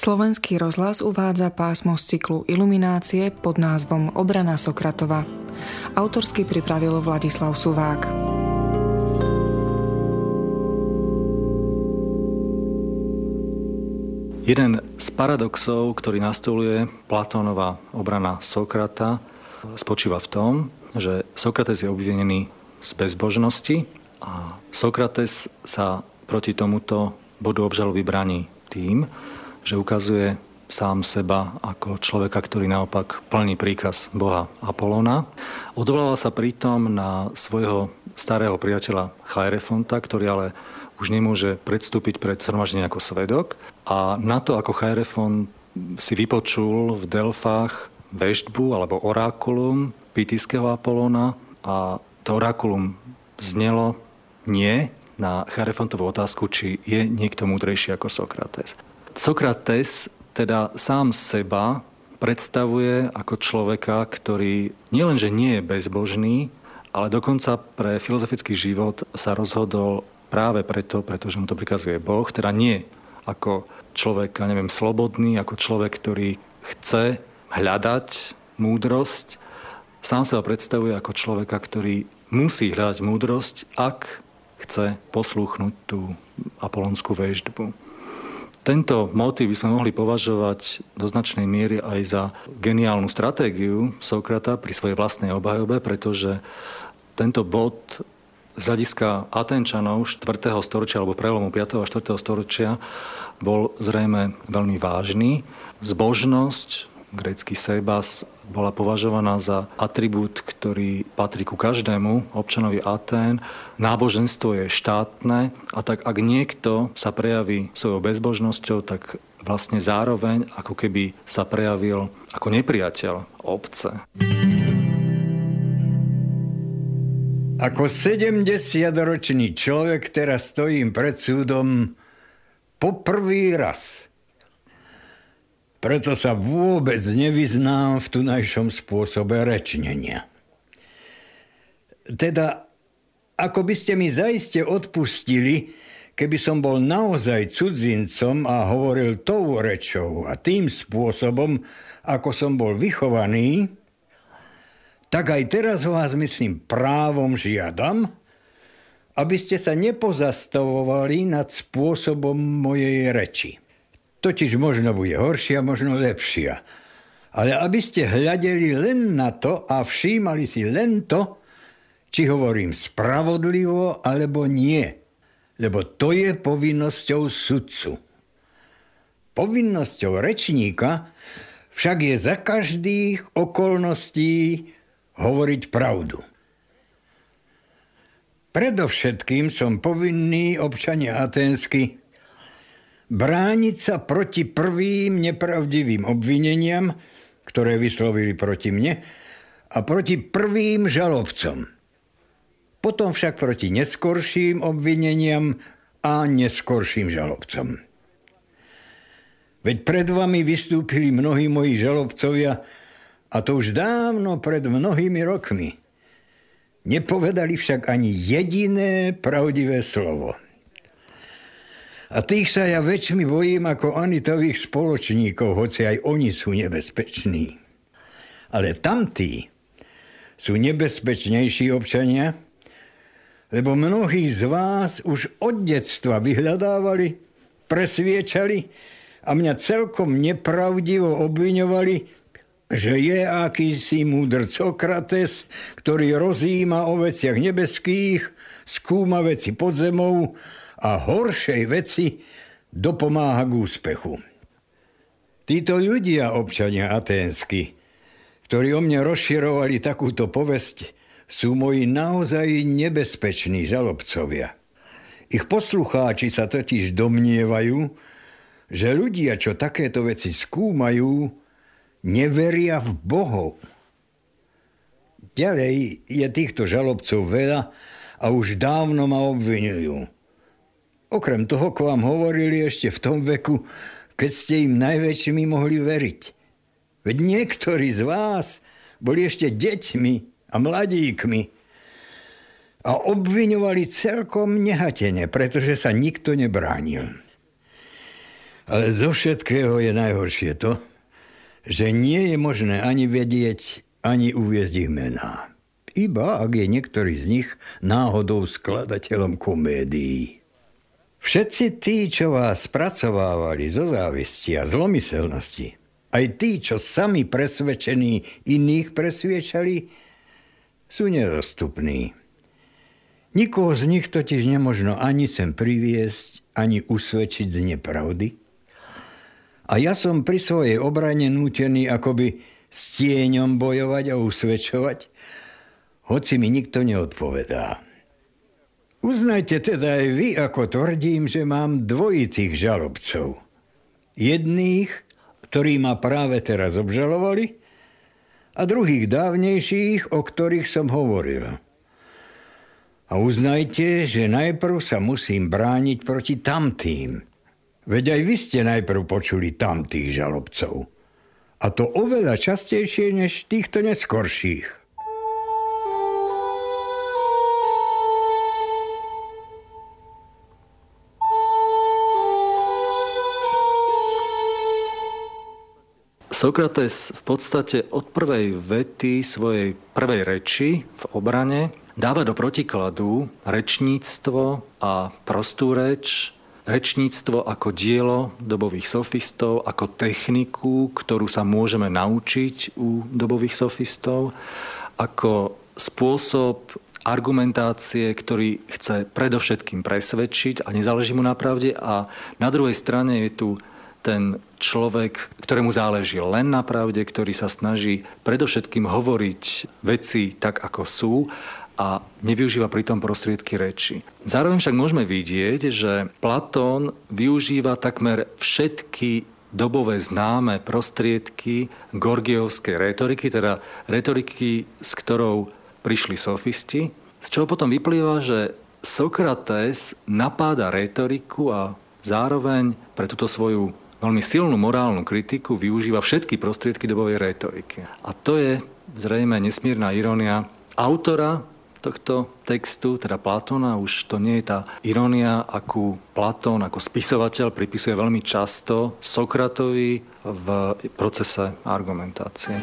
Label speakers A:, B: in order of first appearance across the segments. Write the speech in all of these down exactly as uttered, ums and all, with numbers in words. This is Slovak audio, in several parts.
A: Slovenský rozhlas uvádza pásmo z cyklu Iluminácie pod názvom Obrana Sokratova. Autorsky pripravil Vladislav Suvák.
B: Jeden z paradoxov, ktorý nastoluje Platónova obrana Sokrata, spočíva v tom, že Sokrates je obvinený z bezbožnosti a Sokrates sa proti tomuto bodu obžaloby bráni tým, že ukazuje sám seba ako človeka, ktorý naopak plní príkaz boha Apolóna. Odvoláva sa pritom na svojho starého priateľa Chaerefonta, ktorý ale už nemôže predstúpiť pred zhromaždenie ako svedok. A na to, ako Chaerefont si vypočul v Delfách veštbu alebo orákulum pytiského Apolóna a to orákulum znelo nie na Chaerefontovú otázku, či je niekto múdrejší ako Sokrates. Sokrates teda sám seba predstavuje ako človeka, ktorý nielenže nie je bezbožný, ale dokonca pre filozofický život sa rozhodol práve preto, pretože mu to prikazuje Boh, teda nie ako človek, neviem, slobodný, ako človek, ktorý chce hľadať múdrosť. Sám seba predstavuje ako človeka, ktorý musí hľadať múdrosť, ak chce poslúchnuť tú apolonskú veštbu. Tento motív by sme mohli považovať do značnej miery aj za geniálnu stratégiu Sokrata pri svojej vlastnej obhajobe, pretože tento bod z hľadiska Aténčanov štvrtého storočia alebo prelomu piateho a štvrtého storočia bol zrejme veľmi vážny. Zbožnosť, grécky sebas, bola považovaná za atribút, ktorý patrí ku každému občanovi Atén. Náboženstvo je štátne a tak ak niekto sa prejaví svojou bezbožnosťou, tak vlastne zároveň ako keby sa prejavil ako nepriateľ obce.
C: Ako sedemdesiatročný človek teraz stojím pred súdom po prvý raz. Preto sa vôbec nevyznám v tunajšom spôsobe rečnenia. Teda, ako by ste mi zaiste odpustili, keby som bol naozaj cudzincom a hovoril tou rečou a tým spôsobom, ako som bol vychovaný, tak aj teraz vás, myslím, právom žiadam, aby ste sa nepozastavovali nad spôsobom mojej reči. Totiž možno bude horšia, možno lepšia. Ale aby ste hľadeli len na to a všímali si len to, či hovorím spravodlivo alebo nie. Lebo to je povinnosťou sudcu. Povinnosťou rečníka však je za každých okolností hovoriť pravdu. Predovšetkým som povinný, občania aténsky, brániť sa proti prvým nepravdivým obvineniam, ktoré vyslovili proti mne, a proti prvým žalobcom. Potom však proti neskorším obvineniam a neskorším žalobcom. Veď pred vami vystúpili mnohí moji žalobcovia, a to už dávno pred mnohými rokmi. Nepovedali však ani jediné pravdivé slovo. A tých sa ja väčšmi bojím ako Anitových spoločníkov, hoci aj oni sú nebezpeční. Ale tamtí sú nebezpečnejší občania, lebo mnohí z vás už od detstva vyhľadávali, presviečali a mňa celkom nepravdivo obviňovali, že je akýsi múdr Sokrates, ktorý rozjíma o veciach nebeských, skúma veci pod zemou a horšej veci dopomáha k úspechu. Títo ľudia, občania aténsky, ktorí o mne rozširovali takúto povesť, sú moji naozaj nebezpeční žalobcovia. Ich poslucháči sa totiž domnievajú, že ľudia, čo takéto veci skúmajú, neveria v bohov. Ďalej je týchto žalobcov veľa a už dávno ma obviňujú. Okrem toho, k vám hovorili ešte v tom veku, keď ste im najväčšími mohli veriť. Veď niektorí z vás boli ešte deťmi a mladíkmi a obviňovali celkom nehatene, pretože sa nikto nebránil. Ale zo všetkého je najhoršie to, že nie je možné ani vedieť, ani uviesť ich mená. Iba ak je niektorý z nich náhodou skladateľom komédií. Všetci tí, čo vás spracovávali zo závisti a zlomyselnosti, aj tí, čo sami presvedčení iných presviečali, sú nedostupní. Nikoho z nich totiž nemožno ani sem priviesť, ani usvedčiť z nepravdy. A ja som pri svojej obrane nútený akoby s tieňom bojovať a usvedčovať, hoci mi nikto neodpovedá. Uznajte teda aj vy, ako tvrdím, že mám dvojitých žalobcov. Jedných, ktorí ma práve teraz obžalovali, a druhých dávnejších, o ktorých som hovoril. A uznajte, že najprv sa musím brániť proti tamtým. Veď aj vy ste najprv počuli tamtých žalobcov. A to oveľa častejšie než týchto neskorších.
B: Sokrates v podstate od prvej vety svojej prvej reči v obrane dáva do protikladu rečníctvo a prostú reč, rečníctvo ako dielo dobových sofistov, ako techniku, ktorú sa môžeme naučiť u dobových sofistov, ako spôsob argumentácie, ktorý chce predovšetkým presvedčiť a nezáleží mu na pravde. A na druhej strane je tu ten človek, ktorému záleží len na pravde, ktorý sa snaží predovšetkým hovoriť veci tak, ako sú, a nevyužíva pritom prostriedky reči. Zároveň však môžeme vidieť, že Platón využíva takmer všetky dobové známe prostriedky gorgiovskej retoriky, teda retoriky, s ktorou prišli sofisti, z čoho potom vyplýva, že Sokrates napáda retoriku a zároveň pre túto svoju veľmi silnú morálnu kritiku využíva všetky prostriedky dobovej retoriky. A to je zrejme nesmierna irónia autora tohto textu, teda Platóna. Už to nie je tá irónia, akú Platón ako spisovateľ pripisuje veľmi často Sokratovi v procese argumentácie.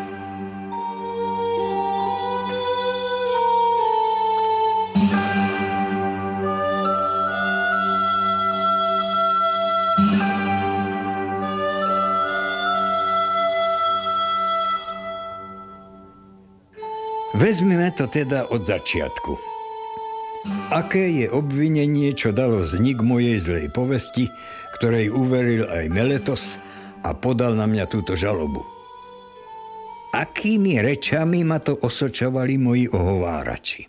C: Vezmime to teda od začiatku. Aké je obvinenie, čo dalo vznik mojej zlej povesti, ktorej uveril aj Meletos a podal na mňa túto žalobu? Akými rečami ma to osočovali moji ohovárači?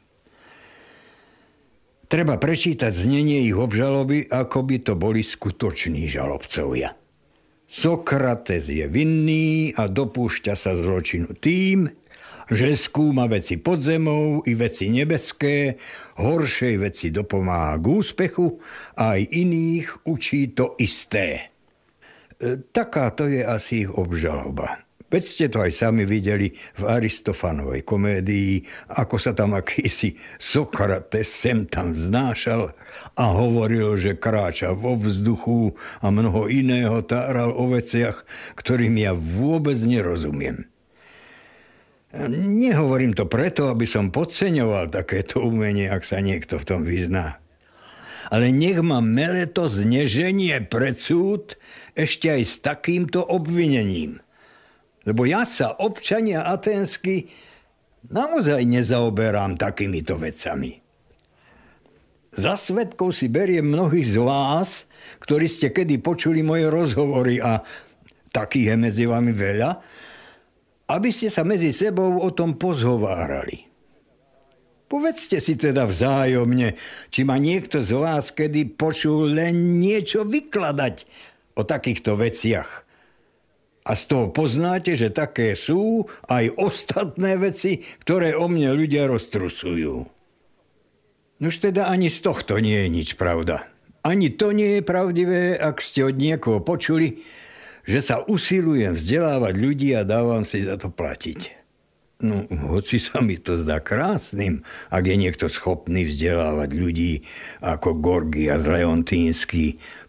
C: Treba prečítať znenie ich obžaloby, ako by to boli skutoční žalobcovia. Sokrates je vinný a dopúšťa sa zločinu tým, že skúma veci pod zemou i veci nebeské, horšej veci dopomáha k úspechu a aj iných učí to isté. E, taká to je asi ich obžaloba. Veď ste to aj sami videli v Aristofanovej komédii, ako sa tam akýsi Sokrates sem tam vznášal a hovoril, že kráča vo vzduchu a mnoho iného táral o veciach, ktorým ja vôbec nerozumiem. Nehovorím to preto, aby som podceňoval takéto umenie, ak sa niekto v tom vyzná. Ale nech ma Meletos neženie pred súd ešte aj s takýmto obvinením. Lebo ja sa, občania aténsky, naozaj nezaoberám takýmito vecami. Za svedkov si beriem mnohých z vás, ktorí ste kedy počuli moje rozhovory, a takých je medzi vami veľa, aby ste sa medzi sebou o tom pozhovárali. Povedzte si teda vzájomne, či ma niekto z vás kedy počul len niečo vykladať o takýchto veciach. A z toho poznáte, že také sú aj ostatné veci, ktoré o mne ľudia roztrusujú. Nož teda ani z tohto nie je nič pravda. Ani to nie je pravdivé, ak ste od niekoho počuli, že sa usilujem vzdelávať ľudí a dávam si za to platiť. No, hoci sa mi to zdá krásnym, ak je niekto schopný vzdelávať ľudí ako Gorgias Leontínsky,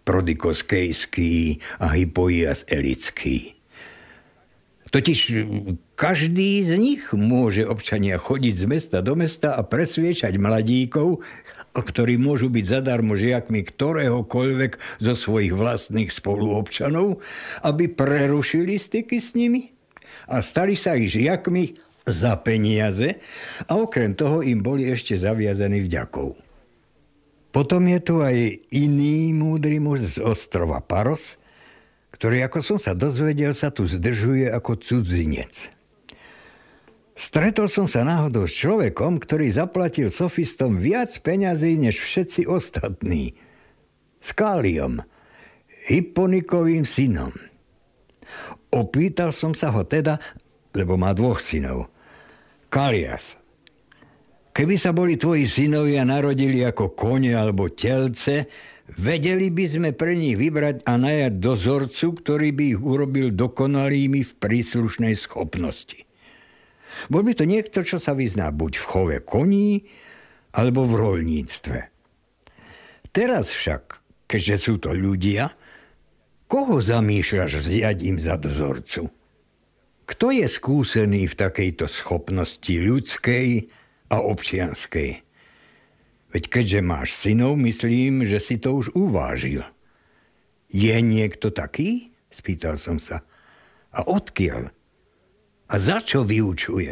C: Prodikos Kejský a Hypoias Elický. Totiž každý z nich môže občania chodiť z mesta do mesta a presviečať mladíkov, ktorí môžu byť zadarmo žiakmi ktoréhokoľvek zo svojich vlastných spoluobčanov, aby prerušili styky s nimi a stali sa ich žiakmi za peniaze a okrem toho im boli ešte zaviazaní vďakou. Potom je tu aj iný múdry muž z ostrova Paros, ktorý, ako som sa dozvedel, sa tu zdržuje ako cudzinec. Stretol som sa náhodou s človekom, ktorý zaplatil sofistom viac peňazí než všetci ostatní. S Káliom, Hipponikovým synom. Opýtal som sa ho teda, lebo má dvoch synov. Kálias, keby sa boli tvoji synovia narodili ako kone alebo telce, vedeli by sme pre nich vybrať a najať dozorcu, ktorý by ich urobil dokonalými v príslušnej schopnosti. Bol by to niekto, čo sa vyzná buď v chove koní, alebo v roľníctve. Teraz však, keďže sú to ľudia, koho zamýšľaš vziať im za dozorcu? Kto je skúsený v takejto schopnosti ľudskej a občianskej? Veď keďže máš synov, myslím, že si to už uvážil. Je niekto taký? Spýtal som sa. A odkiaľ? A za čo vyučuje?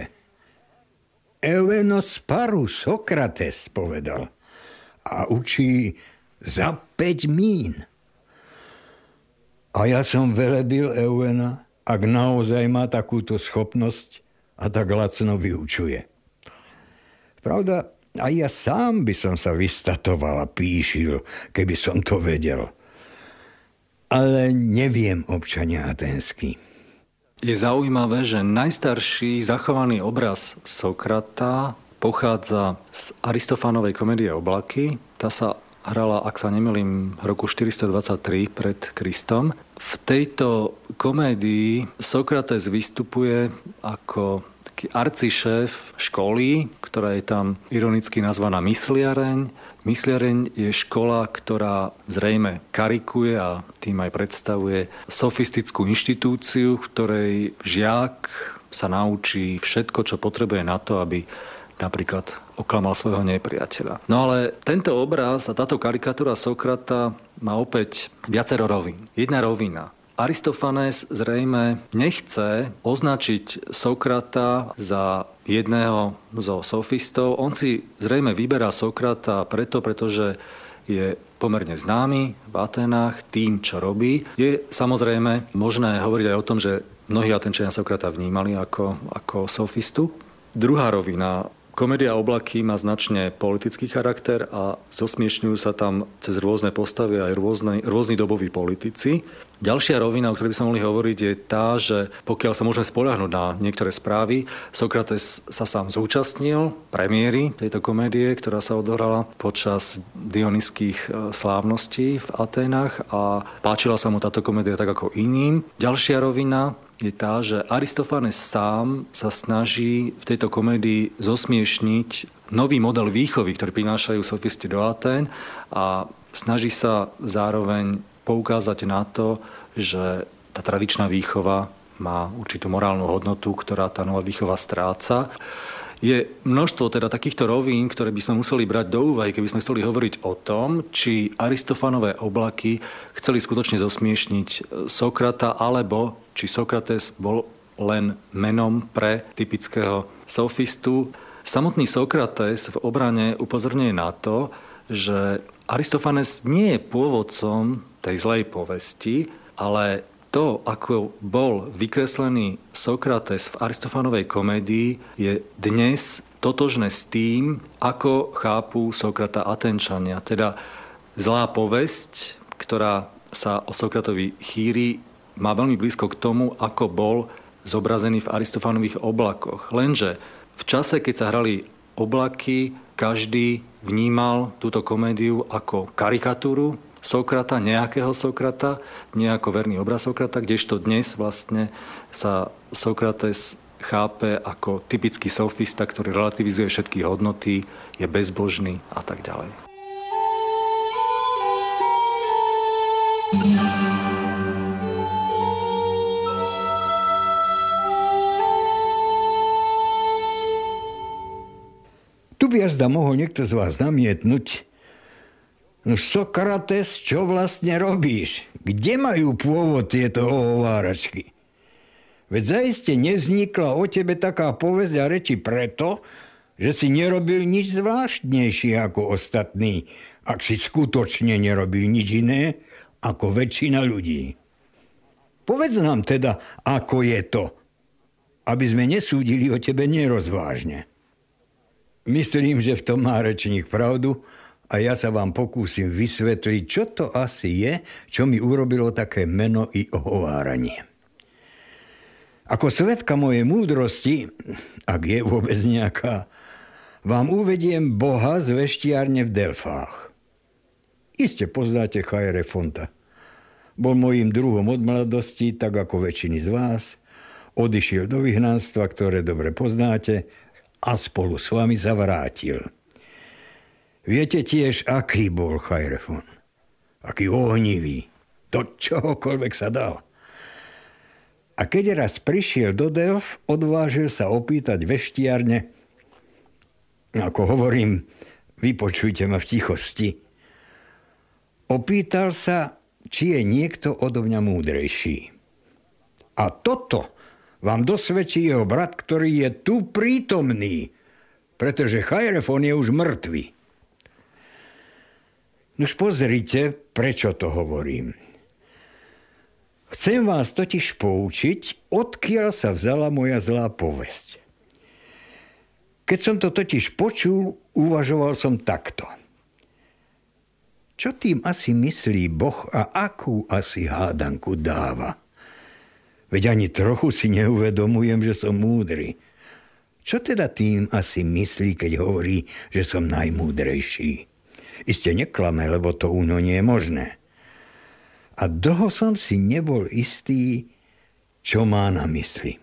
C: Euenos paru Sokrates, povedal. A učí za päť mín. A ja som velebil Euena, ak naozaj má takúto schopnosť a tak lacno vyučuje. Pravda, aj ja sám by som sa vystatoval a píšil, keby som to vedel. Ale neviem, občania aténsky.
B: Je zaujímavé, že najstarší zachovaný obraz Sokrata pochádza z Aristofanovej komédie Oblaky. Tá sa hrala, ak sa nemýlim, v roku štyristodvadsaťtri pred Kristom. V tejto komédii Sokrates vystupuje ako taký arcišéf školy, ktorá je tam ironicky nazvaná Mysliareň. Mysliareň je škola, ktorá zrejme karikuje a tým aj predstavuje sofistickú inštitúciu, v ktorej žiak sa naučí všetko, čo potrebuje na to, aby napríklad oklamal svojho nepriateľa. No ale tento obraz a táto karikatúra Sokrata má opäť viacero rovín. Jedna rovina. Aristofanes zrejme nechce označiť Sokrata za jedného zo sofistov. On si zrejme vyberá Sokrata preto, pretože je pomerne známy v Aténách tým, čo robí. Je samozrejme možné hovoriť aj o tom, že mnohí Aténčania Sokrata vnímali ako, ako sofistu. Druhá rovina. Komédia Oblaky má značne politický charakter a zosmiešňujú sa tam cez rôzne postavy aj rôzne, rôzni doboví politici. Ďalšia rovina, o ktorej by sme mohli hovoriť, je tá, že pokiaľ sa môžeme spoľahnúť na niektoré správy, Sokrates sa sám zúčastnil premiéry tejto komédie, ktorá sa odohrala počas dionyských slávností v Aténach a páčila sa mu táto komédia tak ako iným. Ďalšia rovina je tá, že Aristofanes sám sa snaží v tejto komédii zosmiešniť nový model výchovy, ktorý prinášajú sofisti do Atén a snaží sa zároveň poukázať na to, že tá tradičná výchova má určitú morálnu hodnotu, ktorá tá nová výchova stráca. Je množstvo teda takýchto rovín, ktoré by sme museli brať do úvahy, keby sme chceli hovoriť o tom, či Aristofanové Oblaky chceli skutočne zosmiešniť Sokrata, alebo či Sokrates bol len menom pre typického sofistu. Samotný Sokrates v obrane upozorňuje na to, že Aristofanes nie je pôvodcom tej zlej povesti, ale to, ako bol vykreslený Sokrates v Aristofanovej komédii, je dnes totožné s tým, ako chápu Sokrata Aténčania. Teda zlá povesť, ktorá sa o Sokratovi chýri, má veľmi blízko k tomu, ako bol zobrazený v Aristofanových oblakoch. Lenže v čase, keď sa hrali oblaky, každý vnímal túto komédiu ako karikatúru Sokrata, nejakého Sokrata, nie ako verný obraz Sokrata, kdežto dnes vlastne sa Sokrates chápe ako typický sofista, ktorý relativizuje všetky hodnoty, je bezbožný a tak ďalej.
C: Tu by jazda mohol niekto z vás namietnúť. No Sokrates, čo vlastne robíš? Kde majú pôvod tieto ohováračky? Veď zaiste nevznikla o tebe taká povesť a reči preto, že si nerobil nič zvláštnejšie ako ostatní, ak si skutočne nerobil nič iné ako väčšina ľudí. Povedz nám teda, ako je to, aby sme nesúdili o tebe nerozvážne. Myslím, že v tom má rečník pravdu a ja sa vám pokúsim vysvetliť, čo to asi je, čo mi urobilo také meno i ohováranie. Ako svedka mojej múdrosti, ak je vôbec nejaká, vám uvediem Boha z veštiárne v Delfách. Iste poznáte Chaerefonta. Bol mojím druhom od mladosti, tak ako väčšiny z vás. Odišiel do vyhnanstva, ktoré dobre poznáte, a spolu s vami zavrátil. Viete tiež, aký bol Chaerefon. Aký ohnivý. Do čohokoľvek sa dal. A keď raz prišiel do Delf, odvážil sa opýtať veštiarne, ako hovorím, vypočujte ma v tichosti. Opýtal sa, či je niekto odo mňa múdrejší. A toto vám dosvedčí jeho brat, ktorý je tu prítomný, pretože Chaerefon je už mŕtvy. Nuž pozrite, prečo to hovorím. Chcem vás totiž poučiť, odkiaľ sa vzala moja zlá povesť. Keď som to totiž počul, uvažoval som takto. Čo tým asi myslí Boh a akú asi hádanku dáva? Veď ani trochu si neuvedomujem, že som múdry. Čo teda tým asi myslí, keď hovorí, že som najmúdrejší? Iste neklame, lebo to u ňo nie je možné. A dlho som si nebol istý, čo má na mysli.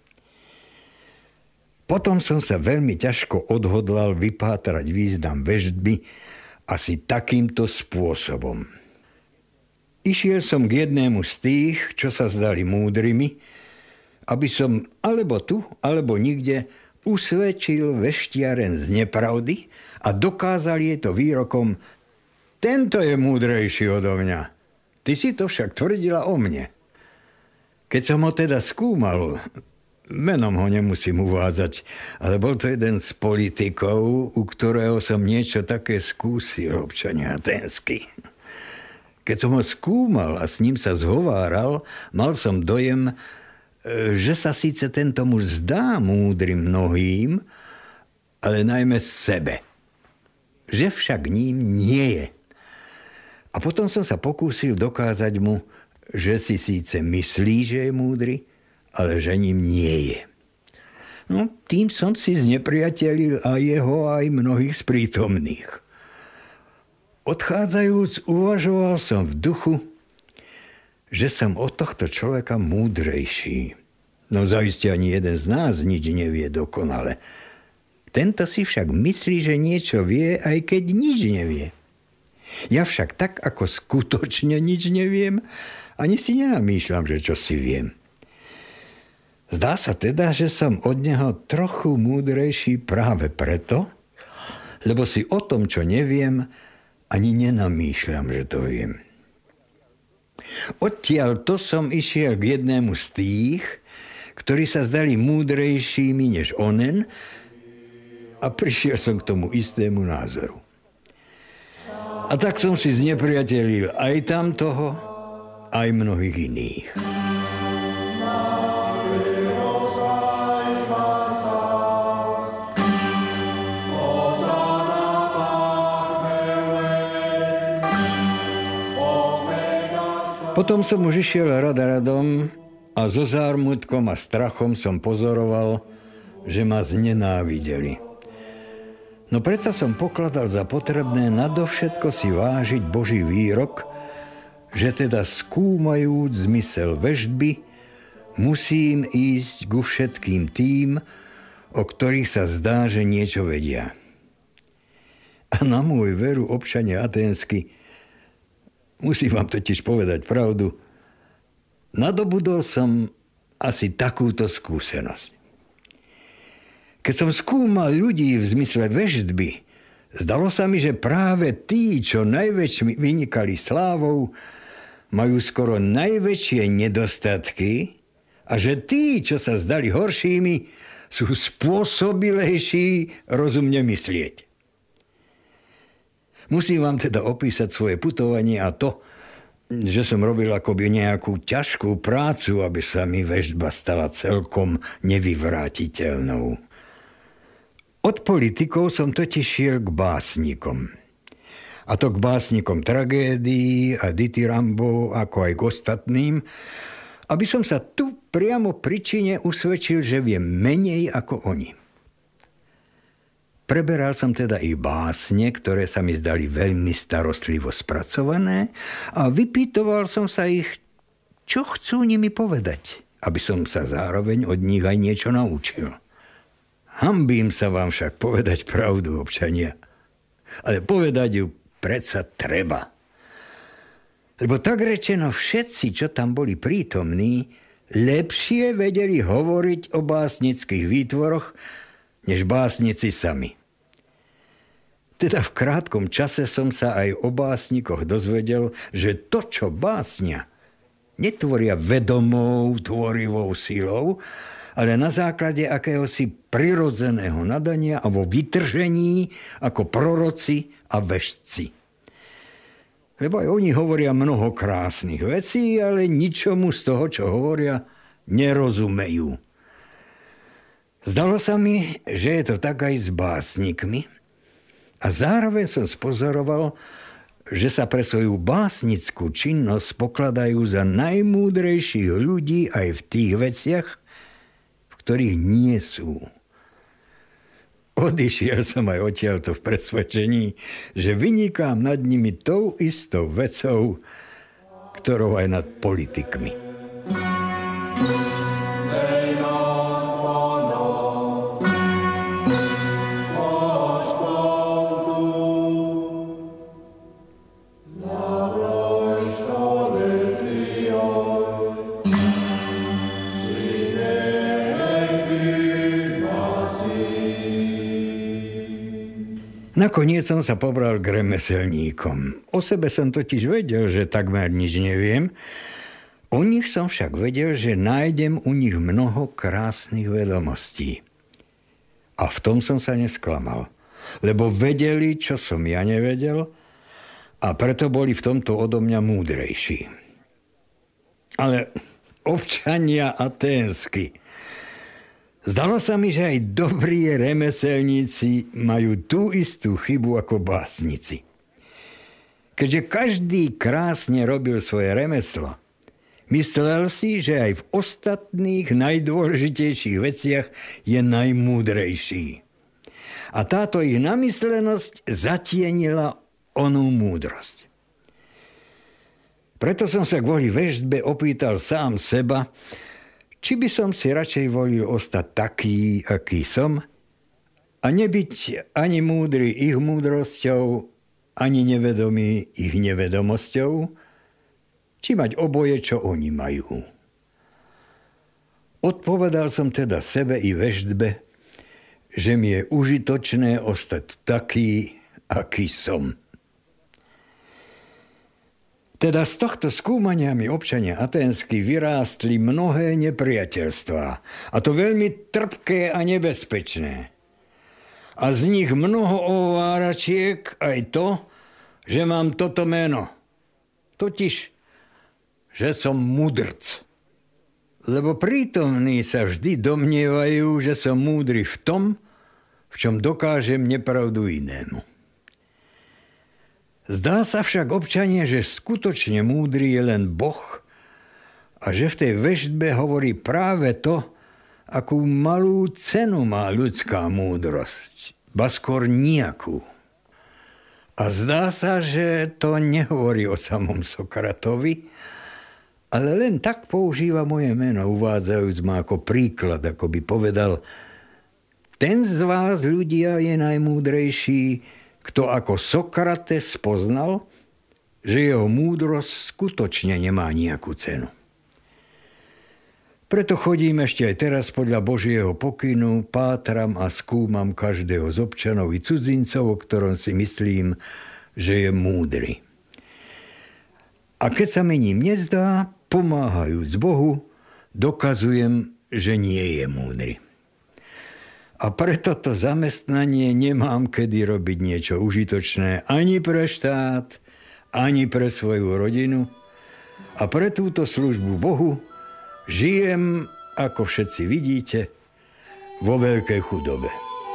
C: Potom som sa veľmi ťažko odhodlal vypátrať význam veštby asi takýmto spôsobom. Išiel som k jednému z tých, čo sa zdali múdrymi, aby som alebo tu, alebo nikde usvedčil veštiaren z nepravdy a dokázal jej to výrokom: tento je múdrejší odo mňa. Ty si to však tvrdila o mne. Keď som ho teda skúmal, menom ho nemusím uvádzať, ale bol to jeden z politikov, u ktorého som niečo také skúsil, občania aténsky. Keď som ho skúmal a s ním sa zhováral, mal som dojem, že sa síce tento muž zdá múdrym mnohým, ale najmä sebe. Že však ním nie je. A potom som sa pokúsil dokázať mu, že si síce myslí, že je múdry, ale že ním nie je. No, tým som si znepriatelil aj jeho, aj mnohých z prítomných. Odchádzajúc, uvažoval som v duchu, že som od tohto človeka múdrejší. No zaiste ani jeden z nás nič nevie dokonale. Tento si však myslí, že niečo vie, aj keď nič nevie. Ja však tak, ako skutočne nič neviem, ani si nenamýšľam, že čo si viem. Zdá sa teda, že som od neho trochu múdrejší práve preto, lebo si o tom, čo neviem, ani nenamýšľam, že to viem. Odtiaľ to som išiel k jednému z tých, ktorí sa zdali múdrejšími než onen, a prišiel som k tomu istému názoru. A tak som si znepriatelil aj tamtoho, aj mnohých iných. Potom som už išiel rada radom a so zármutkom a strachom som pozoroval, že ma znenávideli. No predsa som pokladal za potrebné nadovšetko si vážiť Boží výrok, že teda skúmajúc zmysel veštby, musím ísť ku všetkým tým, o ktorých sa zdá, že niečo vedia. A na môj veru, občania aténsky, Musím vám totiž povedať pravdu. Nadobudol som asi takúto skúsenosť. Keď som skúmal ľudí v zmysle veštby, zdalo sa mi, že práve tí, čo najväčšmi vynikali slávou, majú skoro najväčšie nedostatky a že tí, čo sa zdali horšími, sú spôsobilejší rozumne myslieť. Musím vám teda opísať svoje putovanie a to, že som robil akoby nejakú ťažkú prácu, aby sa mi veštba stala celkom nevyvrátiteľnou. Od politikov som totiž šiel k básnikom. A to k básnikom tragédií a dithyrambov, ako aj k ostatným, aby som sa tu priamo pri čine usvedčil, že viem menej ako oni. Preberal som teda i básne, ktoré sa mi zdali veľmi starostlivo spracované a vypýtoval som sa ich, čo chcú nimi povedať, aby som sa zároveň od nich aj niečo naučil. Hanbím sa vám však povedať pravdu, občania. Ale povedať ju predsa treba. Lebo tak rečeno všetci, čo tam boli prítomní, lepšie vedeli hovoriť o básnických výtvoroch, než básnici sami. Teda v krátkom čase som sa aj o básnikoch dozvedel, že to, čo básnia, netvoria vedomou, tvorivou silou, ale na základe akéhosi prirodzeného nadania a vo vytržení ako proroci a veštci. Lebo aj oni hovoria mnoho krásnych vecí, ale ničomu z toho, čo hovoria, nerozumejú. Zdalo sa mi, že je to tak aj s básnikmi a zároveň som spozoroval, že sa pre svoju básnickú činnosť pokladajú za najmúdrejších ľudí aj v tých veciach, ktorých nie sú. Odišiel som aj odtiaľto v presvedčení, že vynikám nad nimi tou istou vecou, ktorou aj nad politikmi. Nakoniec som sa pobral k remeselníkom. O sebe som totiž vedel, že takmer nič neviem. O nich som však vedel, že nájdem u nich mnoho krásnych vedomostí. A v tom som sa nesklamal, lebo vedeli, čo som ja nevedel, a preto boli v tomto odo mňa múdrejší. Ale občania aténsky, zdalo sa mi, že aj dobrí remeselníci majú tú istú chybu ako básnici. Keďže každý krásne robil svoje remeslo, myslel si, že aj v ostatných najdôležitejších veciach je najmúdrejší. A táto ich namyslenosť zatienila onú múdrosť. Preto som sa kvôli veštbe opýtal sám seba, či by som si radšej volil ostať taký, aký som, a nebyť ani múdry ich múdrosťou, ani nevedomý ich nevedomosťou, či mať oboje, čo oni majú. Odpovedal som teda sebe i veštbe, že mi je užitočné ostať taký, aký som. Teda z tohto skúmania mi občania aténsky vyrástli mnohé nepriateľstvá, a to veľmi trpké a nebezpečné. A z nich mnoho ováračiek aj to, že mám toto meno. Totiž, že som mudrc. Lebo prítomní sa vždy domnievajú, že som múdry v tom, v čom dokážem nepravdu inému. Zdá sa však občania, že skutočne múdry je len Boh a že v tej veštbe hovorí práve to, akú malú cenu má ľudská múdrosť, ba skôr nijakú. A zdá sa, že to nehovorí o samom Sokratovi, ale len tak používa moje meno, uvádzajúc ma ako príklad, ako by povedal: ten z vás, ľudia, je najmúdrejší, kto ako Sokrates poznal, že jeho múdrosť skutočne nemá nejakú cenu. Preto chodím ešte aj teraz podľa Božieho pokynu, pátram a skúmam každého z občanov i cudzincov, o ktorom si myslím, že je múdry. A keď sa mi ním nezdá, pomáhajúc Bohu, dokazujem, že nie je múdry. A preto to zamestnanie nemám kedy robiť niečo užitočné ani pre štát, ani pre svoju rodinu. A pre túto službu Bohu žijem, ako všetci vidíte, vo veľkej chudobe.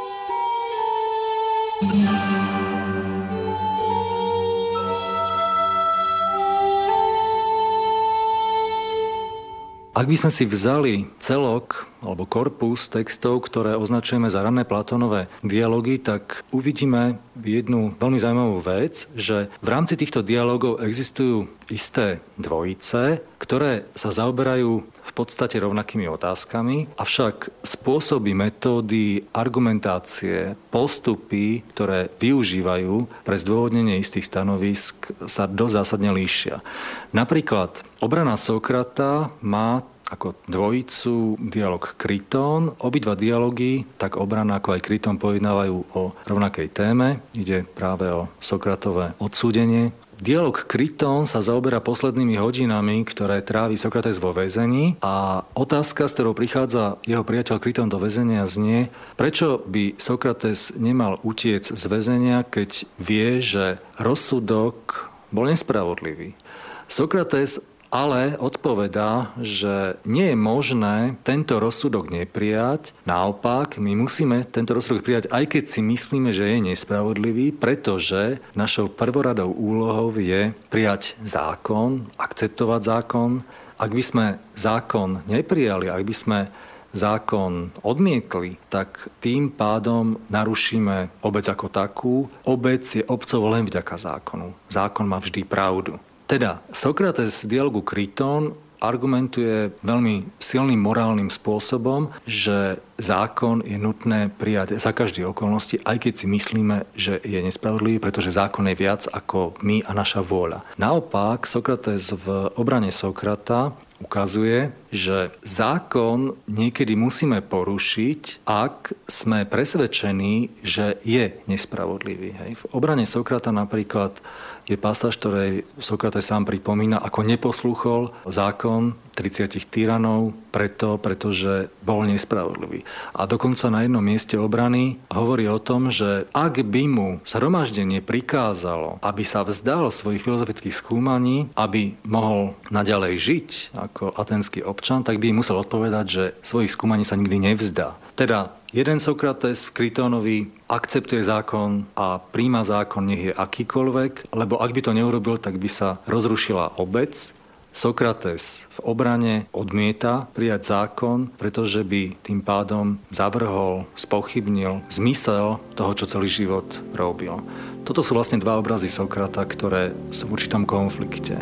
B: Ak by sme si vzali celok alebo korpus textov, ktoré označujeme za rané Platónové dialógy, tak uvidíme jednu veľmi zaujímavú vec, že v rámci týchto dialógov existujú isté dvojice, ktoré sa zaoberajú v podstate rovnakými otázkami, avšak spôsoby, metódy, argumentácie, postupy, ktoré využívajú pre zdôvodnenie istých stanovisk, sa dosť zásadne líšia. Napríklad obrana Sokrata má ako dvojicu dialog Krytón. Obidva dialógy, tak obrana ako aj Krytón, pojednávajú o rovnakej téme. Ide práve o Sokratové odsúdenie. Dialóg Krytón sa zaoberá poslednými hodinami, ktoré trávi Sokrates vo väzení, a otázka, s ktorou prichádza jeho priateľ Krytón do väzenia, znie, prečo by Sokrates nemal utiec z väzenia, keď vie, že rozsudok bol nespravodlivý. Sokrates ale odpovedá, že nie je možné tento rozsudok neprijať. Naopak, my musíme tento rozsudok prijať, aj keď si myslíme, že je nespravodlivý, pretože našou prvoradou úlohou je prijať zákon, akceptovať zákon. Ak by sme zákon neprijali, ak by sme zákon odmietli, tak tým pádom narušíme obec ako takú. Obec je obcov len vďaka zákonu. Zákon má vždy pravdu. Teda Sokrates v dialogu Krytón argumentuje veľmi silným morálnym spôsobom, že zákon je nutné prijať za každé okolnosti, aj keď si myslíme, že je nespravodlivý, pretože zákon je viac ako my a naša vôľa. Naopak, Sokrates v obrane Sokrata ukazuje, že zákon niekedy musíme porušiť, ak sme presvedčení, že je nespravodlivý. Hej. V obrane Sokrata napríklad je pasáž, ktorej Sokrates sám pripomína, ako neposlúchol zákon tridsať tyranov preto, pretože bol nespravodlivý. A dokonca na jednom mieste obrany hovorí o tom, že ak by mu zhromaždenie prikázalo, aby sa vzdal svojich filozofických skúmaní, aby mohol naďalej žiť ako aténsky občan, tak by musel odpovedať, že svojich skúmaní sa nikdy nevzdá. Teda jeden Sokrates v Krytónovi akceptuje zákon a príjma zákon, nech je akýkoľvek, lebo ak by to neurobil, tak by sa rozrušila obec. Sokrates v obrane odmieta prijať zákon, pretože by tým pádom zavrhol, spochybnil zmysel toho, čo celý život robil. Toto sú vlastne dva obrazy Sokrata, ktoré sú v určitom konflikte.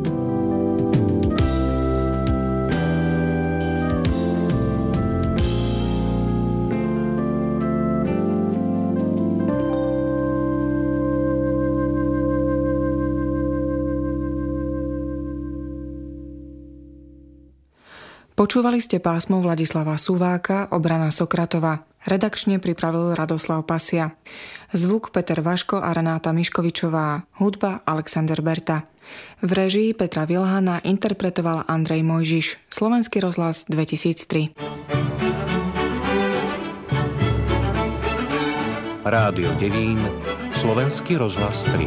A: Počúvali ste pásmo Vladislava Suváka, Obrana Sokratova. Redakčne pripravil Radoslav Pasia. Zvuk Peter Vaško a Renáta Miškovičová. Hudba Alexander Berta. V réžii Petra Vilhana interpretoval Andrej Mojžiš. Slovenský rozhlas dvetisíctri.
D: Rádio Devín, Slovenský rozhlas tri.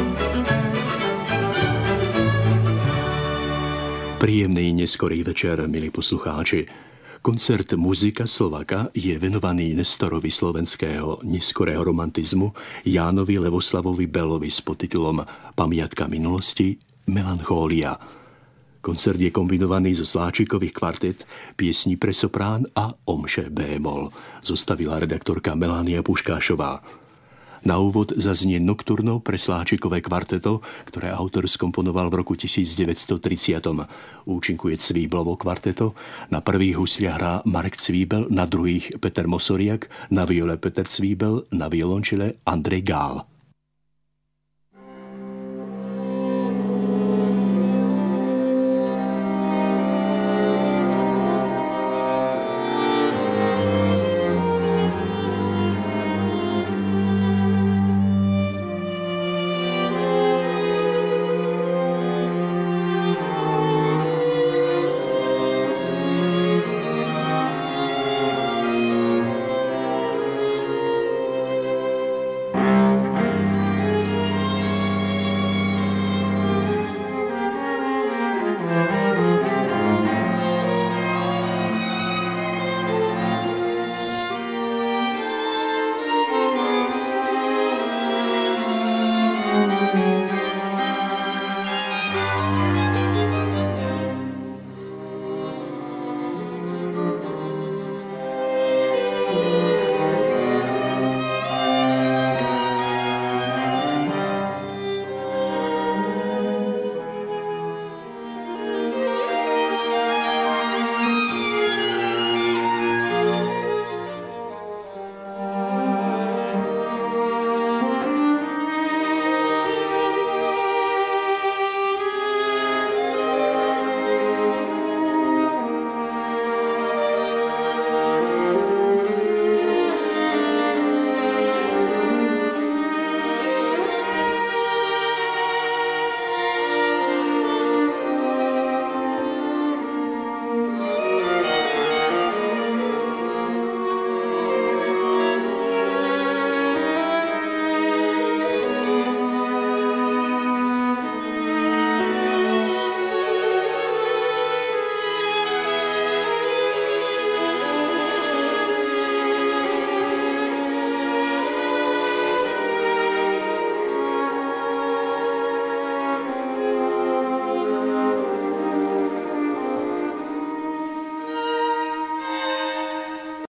E: Príjemný neskorý večer, milí poslucháči. Koncert Muzika Slovaka je venovaný Nestorovi slovenského neskorého romantizmu Jánovi Levoslavovi Belovi s podtitulom Pamiatka minulosti, Melanchólia. Koncert je kombinovaný zo sláčikových kvartet, piesní pre soprán a omše bémol. Zostavila redaktorka Melánia Puškášová. Na úvod zaznie Nocturno pre sláčikové kvarteto, ktoré autor skomponoval v roku devätnásťtridsať. Účinkuje Cvíblovo kvarteto, na prvých husliach hrá Marek Cvíbel, na druhých Peter Mosoriak, na viole Peter Cvíbel, na violončele Andrej Gál.